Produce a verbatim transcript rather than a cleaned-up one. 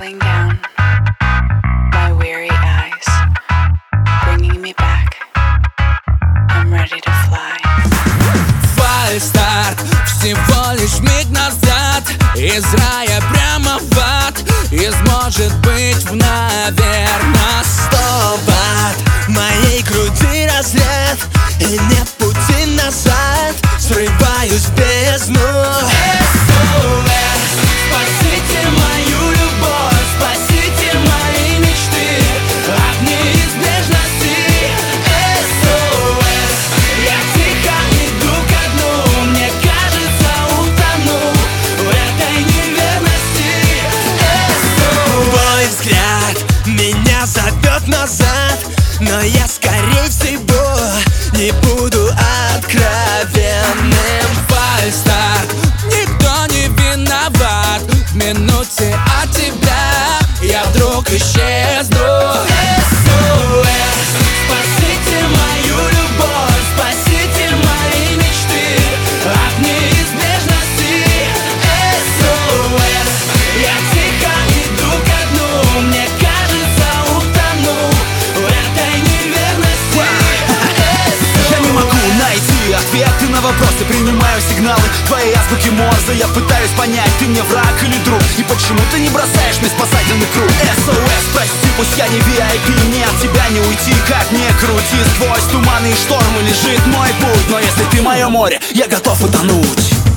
settling down, my weary eyes bringing me back. I'm ready to fly. Фальстарт, всего лишь миг назад. Из рая прямо в ад. Из может быть в наверно сто ватт. В моей груди разряд, и нет пути назад. Срываюсь в бездну. эс о эс, спасите мою любовь, спасите мои мечты от неизбежности. эс о эс, я тихо иду ко дну, мне кажется, утону в этой неверности. эс о эс. Твой взгляд меня зовет назад, но я скорее всего не буду откровенным. Фальстарт, никто не виноват. В минуте от тебя я вдруг исчезну. эс о эс, спасите мою любовь, спасите мои мечты от неизбежности. эс о эс, я тихо иду ко дну, мне кажется, утону в этой неверности. Я не могу найти ответы на вопросы, принимаю сигналы твоей азбуки Морзе. Я пытаюсь понять, ты мне враг или друг, и почему ты не бросаешь мне спасательный круг. эс о эс, прости, пусть я не ви ай пи, мне от тебя не уйти, как не крути. Сквозь туманы и штормы лежит мой путь, но если ты мое море, я готов утонуть.